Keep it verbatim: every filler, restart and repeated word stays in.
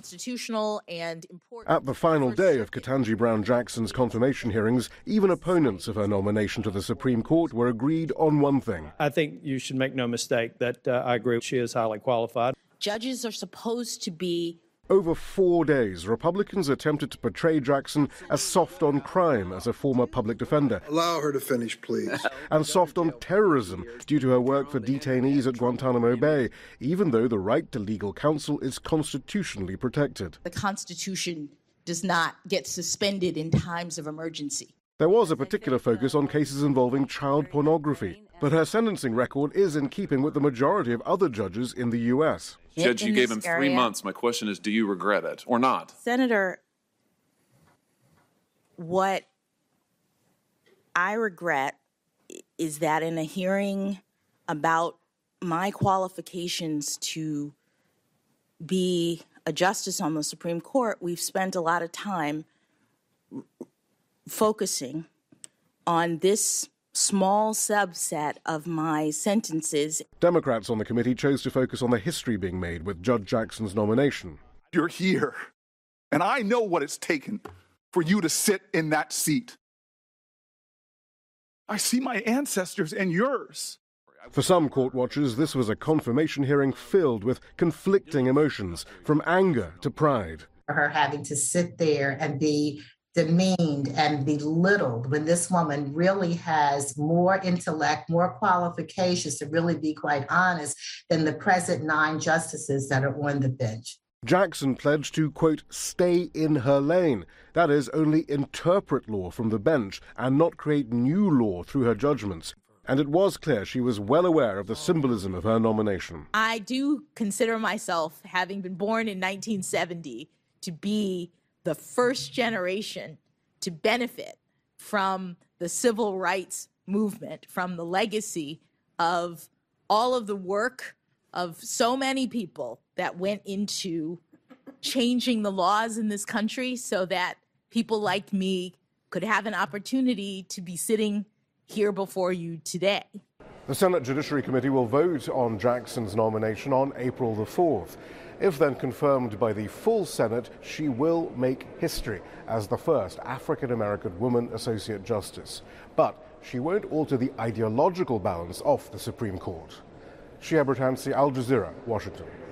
constitutional and important. At the final day of Ketanji Brown Jackson's confirmation hearings, even opponents of her nomination to the Supreme Court were agreed on one thing. I think you should make no mistake that uh, I agree she is highly qualified. Judges are supposed to be. Over four days, Republicans attempted to portray Jackson as soft on crime as a former public defender. Allow her to finish, please. And soft on terrorism due to her work for detainees at Guantanamo Bay, even though the right to legal counsel is constitutionally protected. The Constitution does not get suspended in times of emergency. There was a particular focus on cases involving child pornography, but her sentencing record is in keeping with the majority of other judges in the U S. Judge, you gave him three months. My question is, do you regret it or not? Senator, what I regret is that in a hearing about my qualifications to be a justice on the Supreme Court, we've spent a lot of time focusing on this small subset of my sentences. Democrats on the committee chose to focus on the history being made with Judge Jackson's nomination. You're here, and I know what it's taken for you to sit in that seat. I see my ancestors and yours. For some court watchers, this was a confirmation hearing filled with conflicting emotions, from anger to pride. Her having to sit there and be demeaned and belittled when this woman really has more intellect, more qualifications, to really be quite honest, than the present nine justices that are on the bench. Jackson pledged to, quote, stay in her lane. That is, only interpret law from the bench and not create new law through her judgments. And it was clear she was well aware of the symbolism of her nomination. I do consider myself, having been born in nineteen seventy, to be the first generation to benefit from the civil rights movement, from the legacy of all of the work of so many people that went into changing the laws in this country so that people like me could have an opportunity to be sitting here before you today. The Senate Judiciary Committee will vote on Jackson's nomination on April the fourth. If then confirmed by the full Senate, she will make history as the first African-American woman Associate Justice. But she won't alter the ideological balance of the Supreme Court. Shia Bertansi, Al Jazeera, Washington.